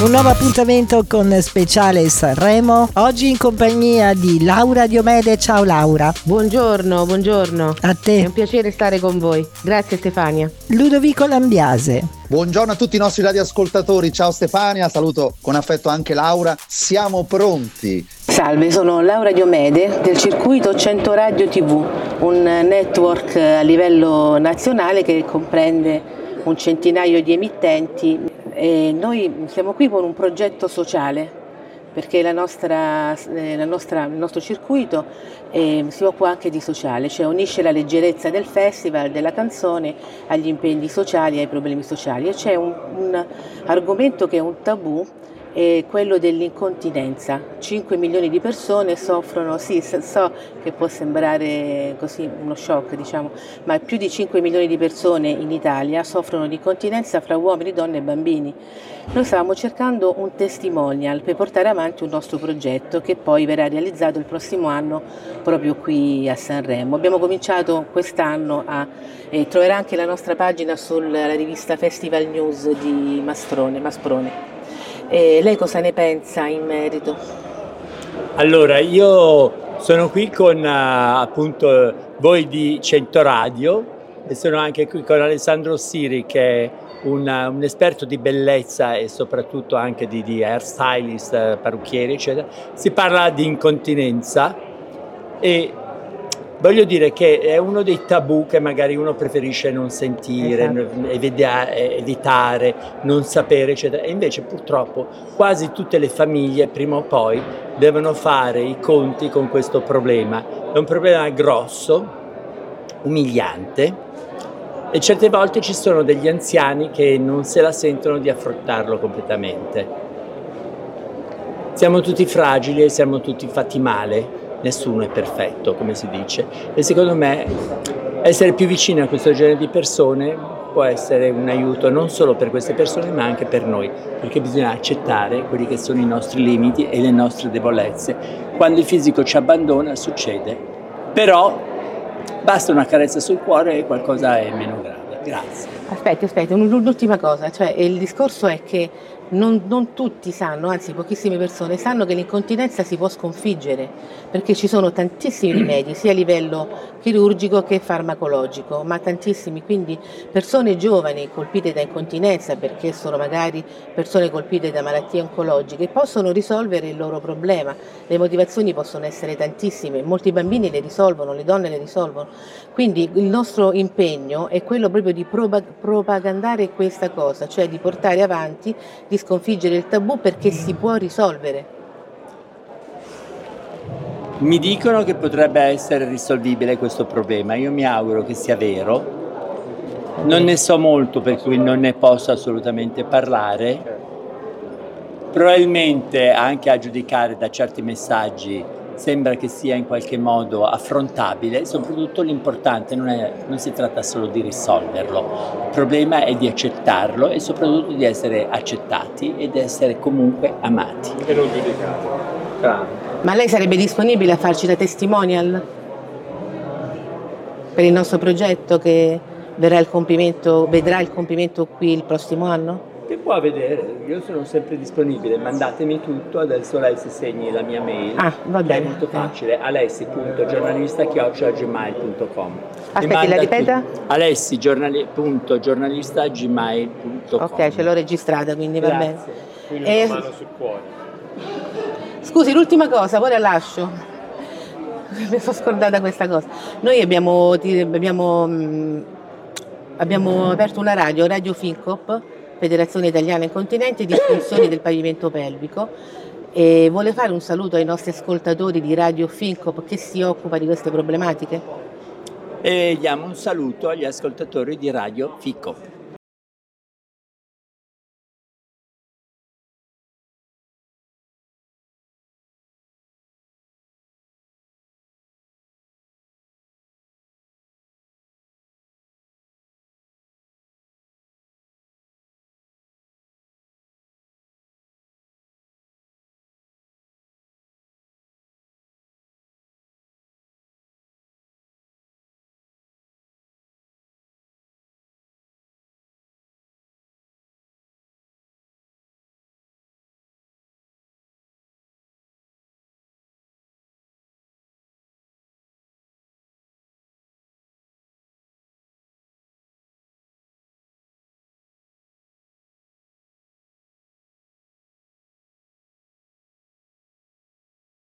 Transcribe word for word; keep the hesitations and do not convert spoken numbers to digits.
Un nuovo appuntamento con Speciale Sanremo, oggi in compagnia di Laura Diomede. Ciao Laura. Buongiorno, buongiorno. A te. È un piacere stare con voi. Grazie Stefania. Ludovico Lambiase. Buongiorno a tutti i nostri radioascoltatori, ciao Stefania, saluto con affetto anche Laura, siamo pronti. Salve, sono Laura Diomede del circuito cento Radio tivù, un network a livello nazionale che comprende un centinaio di emittenti e noi siamo qui con un progetto sociale perché la nostra, eh, la nostra, il nostro circuito eh, si occupa anche di sociale, cioè unisce la leggerezza del festival, della canzone agli impegni sociali e ai problemi sociali e c'è un, un argomento che è un tabù, è quello dell'incontinenza. cinque milioni di persone soffrono, sì, so che può sembrare così uno shock, diciamo, ma più di cinque milioni di persone in Italia soffrono di incontinenza fra uomini, donne e bambini. Noi stavamo cercando un testimonial per portare avanti un nostro progetto che poi verrà realizzato il prossimo anno proprio qui a Sanremo. Abbiamo cominciato quest'anno a eh, troverà anche la nostra pagina sulla rivista Festival News di Mastrone, Masprone. E lei cosa ne pensa in merito? Allora, io sono qui con uh, appunto voi di cento Radio e sono anche qui con Alessandro Siri che è un, uh, un esperto di bellezza e soprattutto anche di, di hairstylist, uh, parrucchieri eccetera. Si parla di incontinenza e voglio dire che è uno dei tabù che magari uno preferisce non sentire, esatto. evitare, non sapere, eccetera. E invece purtroppo quasi tutte le famiglie prima o poi devono fare i conti con questo problema. È un problema grosso, umiliante e certe volte ci sono degli anziani che non se la sentono di affrontarlo completamente. Siamo tutti fragili e siamo tutti fatti male. Nessuno è perfetto, come si dice, e secondo me essere più vicini a questo genere di persone può essere un aiuto non solo per queste persone ma anche per noi, perché bisogna accettare quelli che sono i nostri limiti e le nostre debolezze. Quando il fisico ci abbandona succede, però basta una carezza sul cuore e qualcosa è meno grave. Grazie. Aspetti, aspetti, un'ultima cosa, cioè il discorso è che Non, non tutti sanno, anzi pochissime persone sanno che l'incontinenza si può sconfiggere perché ci sono tantissimi rimedi sia a livello chirurgico che farmacologico, ma tantissimi, quindi persone giovani colpite da incontinenza perché sono magari persone colpite da malattie oncologiche possono risolvere il loro problema, le motivazioni possono essere tantissime, molti bambini le risolvono, le donne le risolvono, quindi il nostro impegno è quello proprio di propagandare questa cosa, cioè di portare avanti, di sconfiggere il tabù perché si può risolvere. Mi dicono che potrebbe essere risolvibile questo problema, io mi auguro che sia vero, non ne so molto per cui non ne posso assolutamente parlare, probabilmente anche a giudicare da certi messaggi sembra che sia in qualche modo affrontabile, soprattutto l'importante non, è, non si tratta solo di risolverlo, il problema è di accettarlo e soprattutto di essere accettati ed essere comunque amati. E non giudicati. Bravo. Ma lei sarebbe disponibile a farci da testimonial per il nostro progetto che verrà il compimento, vedrà il compimento qui il prossimo anno? Che può vedere, io sono sempre disponibile, mandatemi tutto, adesso lei si segni la mia mail, ah, va bene, è molto facile, alessi punto giornalista chiocciola gmail punto com. Aspetti, la ripeta? alessi punto giornalista chiocciola gmail punto com. Ok, ce l'ho registrata, quindi va bene. Quindi e... una mano sul cuore. Scusi, l'ultima cosa, poi la lascio. Mi sono scordata questa cosa. Noi abbiamo, abbiamo, abbiamo aperto una radio, Radio Fincop, Federazione Italiana Incontinenti, di disfunzioni del pavimento pelvico, e vuole fare un saluto ai nostri ascoltatori di Radio Fincop che si occupa di queste problematiche? E diamo un saluto agli ascoltatori di Radio Fincop.